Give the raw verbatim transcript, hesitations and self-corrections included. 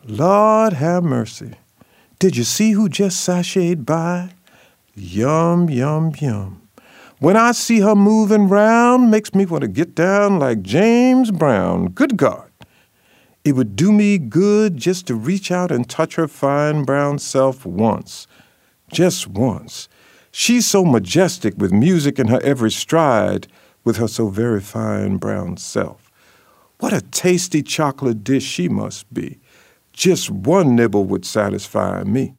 Lord have mercy. Did you see who just sashayed by? Yum, yum, yum. When I see her moving round, makes me want to get down like James Brown. Good God. It would do me good just to reach out and touch her fine brown self once. Just once. She's so majestic with music in her every stride, with her so very fine brown self. What a tasty chocolate dish she must be. Just one nibble would satisfy me.